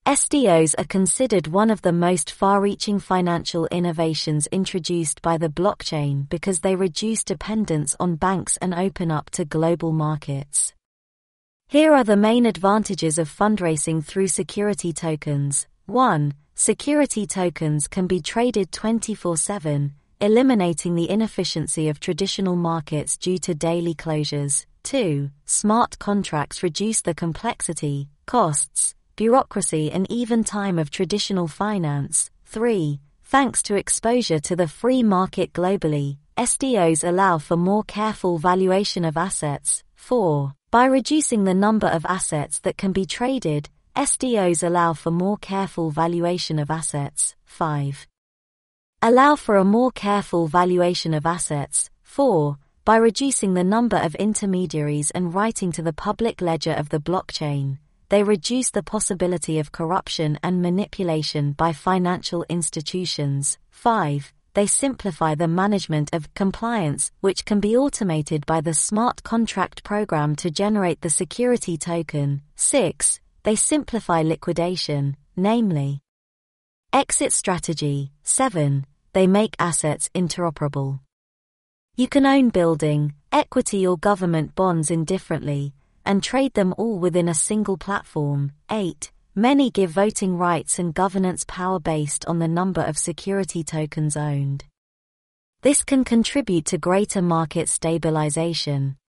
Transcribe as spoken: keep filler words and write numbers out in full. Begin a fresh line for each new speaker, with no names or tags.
S D Os are considered one of the most far-reaching financial innovations introduced by the blockchain because they reduce dependence on banks and open up to global markets. Here are the main advantages of fundraising through security tokens. one. Security tokens can be traded twenty-four seven, eliminating the inefficiency of traditional markets due to daily closures. two. Smart contracts reduce the complexity, costs, bureaucracy and even time of traditional finance. three. Thanks to exposure to the free market globally, S D Os allow for more careful valuation of assets. four. By reducing the number of assets that can be traded, S D Os allow for more careful valuation of assets. five. Allow for a more careful valuation of assets. four. By reducing the number of intermediaries and writing to the public ledger of the blockchain, they reduce the possibility of corruption and manipulation by financial institutions. five. They simplify the management of compliance, which can be automated by the smart contract program to generate the security token. six. They simplify liquidation, namely exit strategy. seven. They make assets interoperable. You can own building, equity or government bonds indifferently, and trade them all within a single platform. eight. Many give voting rights and governance power based on the number of security tokens owned. This can contribute to greater market stabilization.